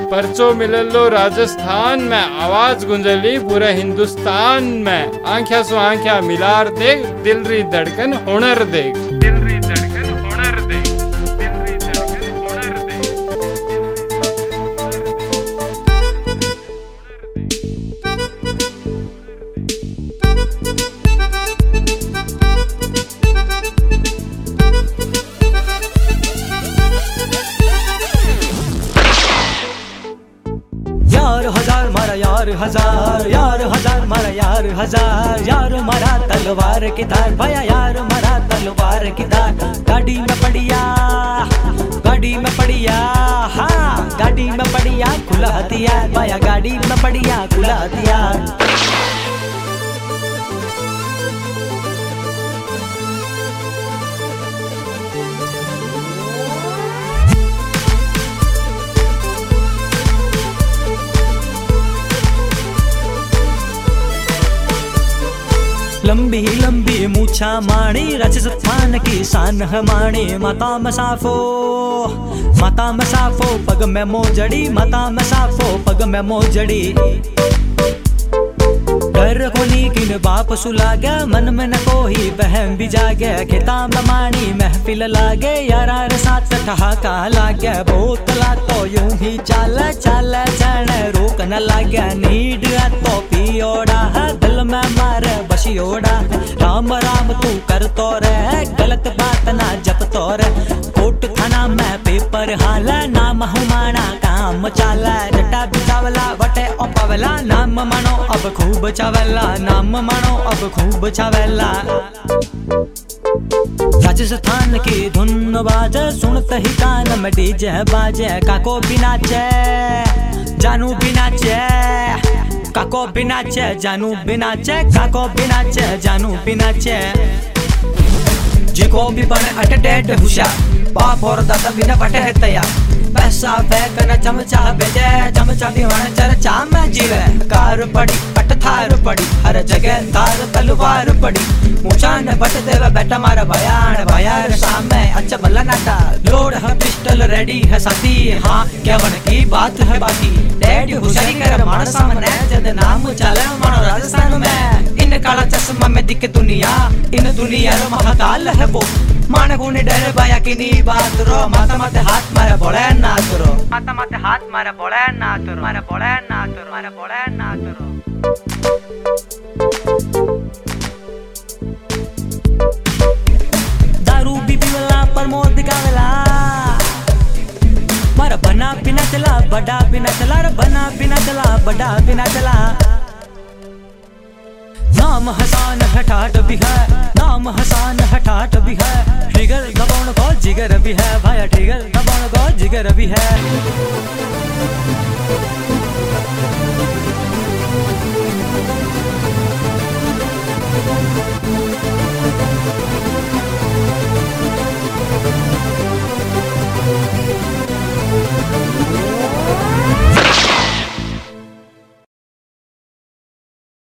परचो मिललो राजस्थान में, आवाज गुंजली पूरे हिंदुस्तान में। आंख्या सो आंख्या मिलार देख, दिल री धड़कन हुनर देख, दिल री धड़कन हुनर देख, दिल री धड़कन हुनर देख। यार हजार मारा यार हजार, यार हजार मारा यार हजार, यार मारा तलवार की धार, भया यार मारा तलवार की धार। गाड़ी में पड़िया, गाड़ी में पड़िया, हाँ गाड़ी में पड़िया खुला हथियार, भया गाड़ी में पड़िया खुला हथियार। लंबी लंबी मूछा माणी, राजस्थान की शान है माणी। माता मसाफो, माता मसाफो पग में मोजड़ी, माता मसाफो पग में मोजड़ी। डर कोनी किन बाप सुलागे, मन में न कोई बहम भी जागे। खेताम माणी महफिल लागे, यारा रे साथ ठहाका लागे। बोतला तो यूं ही चाले चाले जाने रोक न लागे। नीड तो पियोड़ा है, दिल में मारे बसियोड़ा। राम राम तू कर तो रे, गलत बात ना जप तो रे। कोर्ट थाना में पेपर हाल, नाम हुमाना काम चाला। जटा बिचावला वटे ओपावला, नाम मानो अब खूब चावला, नाम मानो अब खूब चावला। राजस्थान की धुन बाजे, सुनते ही कान में डीजे बाजे। काको भी नाचे, जानू भी नाचे, काको भी नाचे, जानू भी नाचे, काको भी नाचे, जानू भी नाचे। जिको भी बने अटेटेड हुशा, बाप और दादा बिना बटे है तैयार। पैसा फेंकना चमचा बेजे, चमचा भी वन चर्चा में जीवे। कार पड़ी पट थार पड़ी, हर जगह थार तलवार पड़ी। मूछा ने बट देवे बेटा मारा भयान, भयार सामने अच्छा भला नाटा। लोड है पिस्टल रेडी है साथी, हाँ क्या वन की बात है बाकी। डैडी हुशारी कर मार सामने, जद नाम चले मानो राजस्थान में। इन काला चश्मा में दिखे दुनिया, इन दुनिया रो महाकाल है वो। मान गुने डरे बाया की नी बात रो, माता माते हाथ मारे बोले नाथ रो, माता माते हाथ मारे बोले नाथ रो, मारे बोले नाथ रो, मारे बोले नाथ रो। दारू भी पीवला पर मोद दिखावला, मारा बना बिना चला बड़ा बिना चला, रे बना बिना चला बड़ा बिना चला। नाम हसान है ठाट भी है, नाम हसान है ठाट भी है। ट्रिगर दबाउन को जिगर भी है, भाया ट्रिगर दबाउन को जिगर भी है।